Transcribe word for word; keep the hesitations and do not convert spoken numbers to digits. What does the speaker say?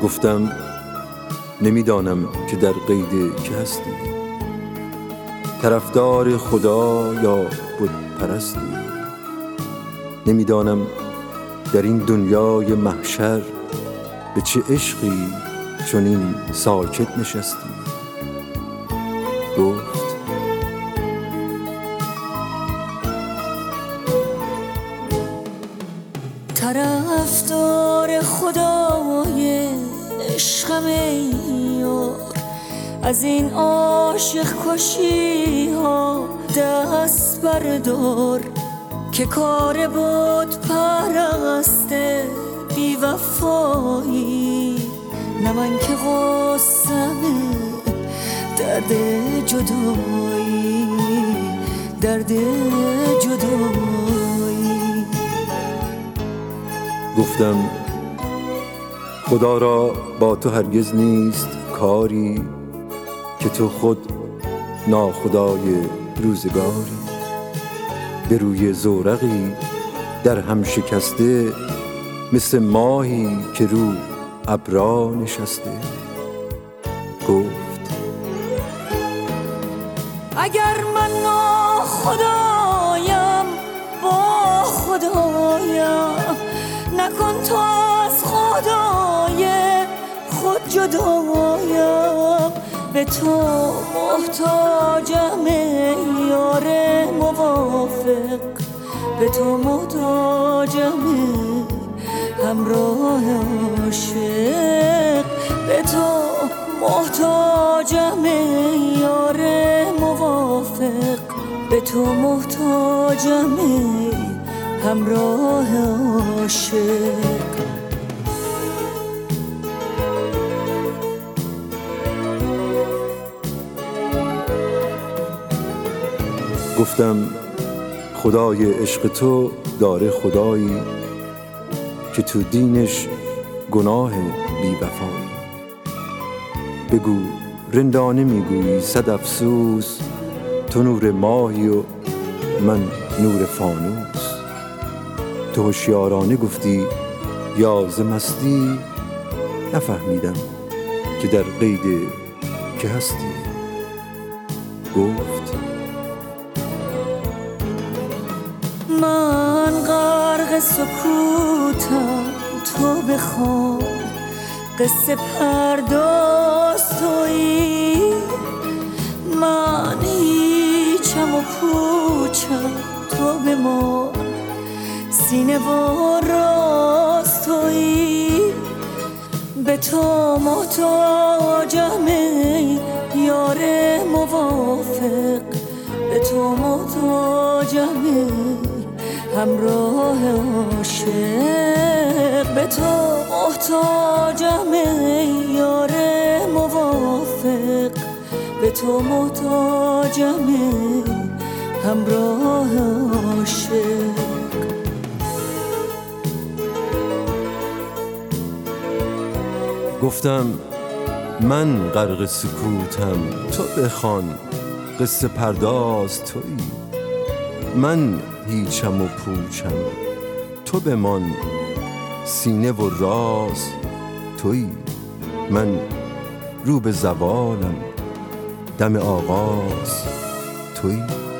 گفتم نمیدانم که در قید که هستی، طرفدار خدا یا بت پرستی. نمیدانم در این دنیای محشر به چه عشقی چنین ساکت نشستی. گفت طرفدار خدای عشقم ای یار، از این عاشق کشی ها دست بردار، که کار بت پرست بی وفایی، نه من که غصم درد جدایی، درد جدایی. گفتم خدا را با تو هرگز نیست کاری، که تو خود ناخدای روزگاری. به روی زورقی در هم شکسته، مثل ماهی که رو ابرا نشسته. گفت اگر من ناخدایم با خدایم، نکن تو از خدای خود جدایم. به تو محتاجم ای یار موافق، به تو محتاجم همراه عاشق، به تو محتاجم ای یار موافق، به تو محتاجم همراه عاشق. گفتم خدای عشق تو داره خدایی، که تو دینش گناه بی وفایی. بگو رندانه میگویی صد افسوس، تو نور ماهی و من نور فانوس. تو هوشیارانه گفتی یا ز مستی، نفهمیدم که در قید که هستی. گفت من غرق سکوتم، تو بخوان قصه پرداز تویی. من هیچم و پوچم، تو بمان سینه و راست تویی. به تو محتاجم ای یار موافق، به تو محتاجم همراه عاشق، به تو محتاجم ای یار موافق، به تو محتاجم همراه عاشق. گفتم من غرق سکوتم، تو بخوان قصه پرداز تویی. من هیچم و پوچم، تو بمان سینه و راز تویی. من رو به زوالم، دم آغاز تویی.